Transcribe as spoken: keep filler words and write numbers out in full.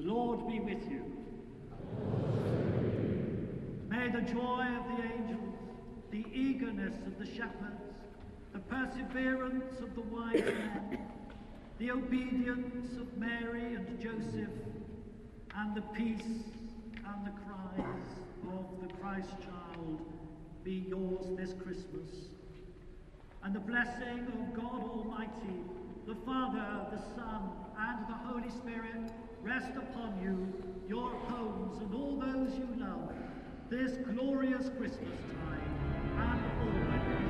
Lord be with you. May the joy of the angels, the eagerness of the shepherds, the perseverance of the wise men, the obedience of Mary and Joseph, and the peace and the cries of the Christ child be yours this Christmas. And the blessing of God Almighty, the Father, the Son, and the Holy Spirit rest upon you, your homes, and all those you love, this glorious Christmas time, and always.